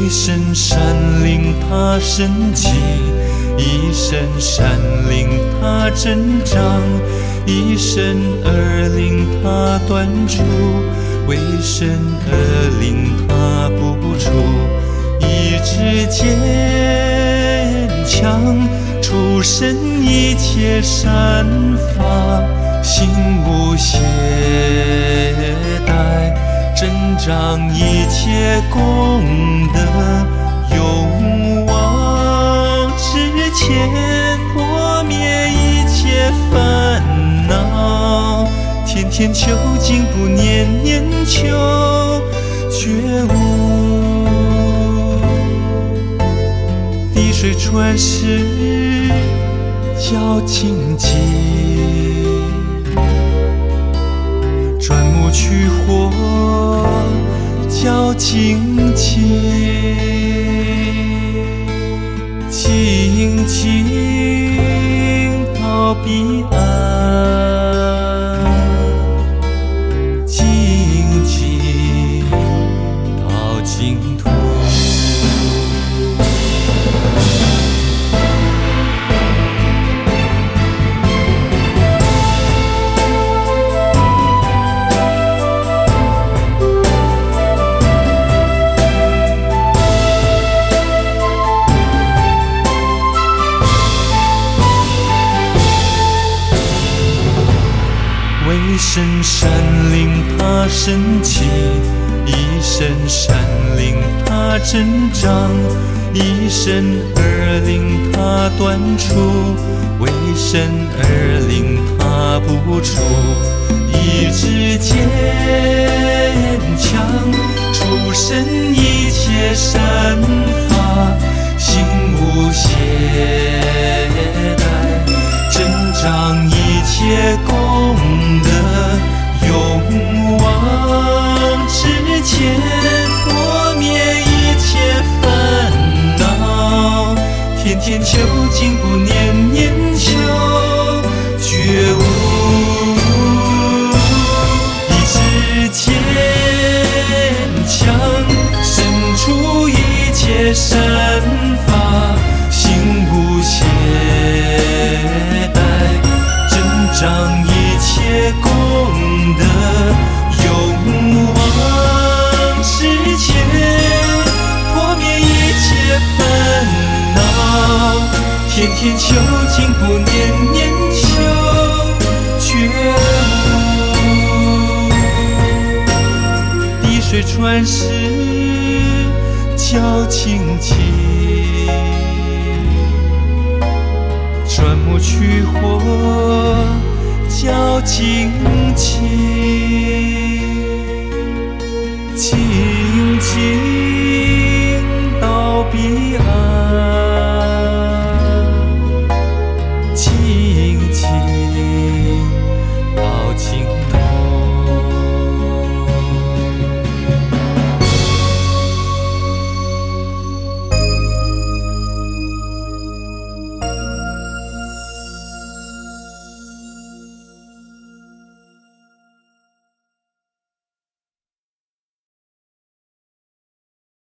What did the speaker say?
一声山令他升起，一声山令他增长，一声而令他断除，为生而令他不出。意志坚强，出生一切善法，心无懈怠，增长一切功德，勇往直前，破灭一切烦恼，天天求进步，年年求觉悟。滴水穿石，较荆棘，钻木取火，较精气，静静到彼岸，静静到净土。一声山令他升起，一声山令他增长，一声而令他断除，为生而令他不出。意志坚强，出生一切善法，心无懈怠，增长一切功德，勇往直前，破灭一切烦恼，天天求进步，年年求觉悟。意志坚强，生出一切善法，心无懈怠，增长一切功德，勇往直前，破灭一切烦恼，天天求进步，年年求觉悟。滴水穿石，较荆棘，钻木取火，较精气，静静